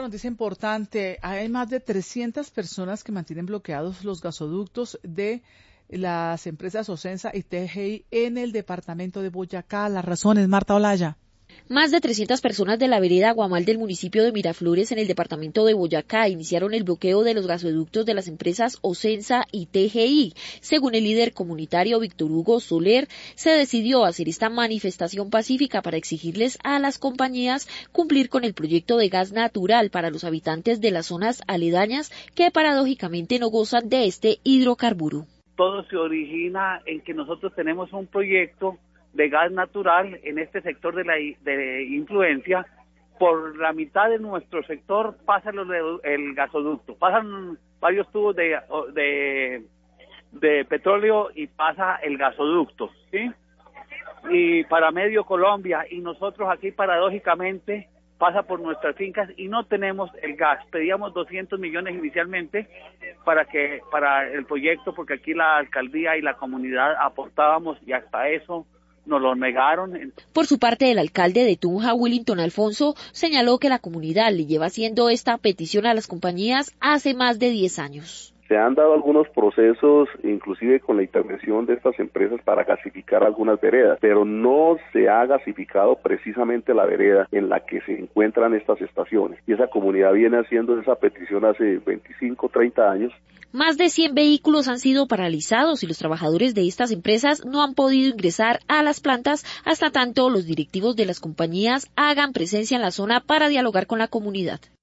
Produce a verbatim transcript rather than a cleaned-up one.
noticia importante. Hay más de trescientas personas que mantienen bloqueados los gasoductos de las empresas Ocensa y T G I en el departamento de Boyacá. Las razones, Marta Olaya. Más de trescientas personas de la vereda Aguamal del municipio de Miraflores en el departamento de Boyacá iniciaron el bloqueo de los gasoductos de las empresas Ocensa y T G I. Según el líder comunitario Víctor Hugo Soler, se decidió hacer esta manifestación pacífica para exigirles a las compañías cumplir con el proyecto de gas natural para los habitantes de las zonas aledañas que paradójicamente no gozan de este hidrocarburo. Todo se origina en que nosotros tenemos un proyecto de gas natural en este sector de la de influencia. Por la mitad de nuestro sector pasa el, el gasoducto, pasan varios tubos de, de, de petróleo y pasa el gasoducto, ¿sí? Y para medio Colombia, y nosotros aquí paradójicamente pasa por nuestras fincas y no tenemos el gas. Pedíamos doscientos millones inicialmente para que para el proyecto, porque aquí la alcaldía y la comunidad aportábamos y hasta eso nos lo negaron. Por su parte, el alcalde de Tunja, Willington Alfonso, señaló que la comunidad le lleva haciendo esta petición a las compañías hace más de diez años. Se han dado algunos procesos, inclusive con la intervención de estas empresas para gasificar algunas veredas, pero no se ha gasificado precisamente la vereda en la que se encuentran estas estaciones. Y esa comunidad viene haciendo esa petición hace veinticinco, treinta años. Más de cien vehículos han sido paralizados y los trabajadores de estas empresas no han podido ingresar a las plantas hasta tanto los directivos de las compañías hagan presencia en la zona para dialogar con la comunidad.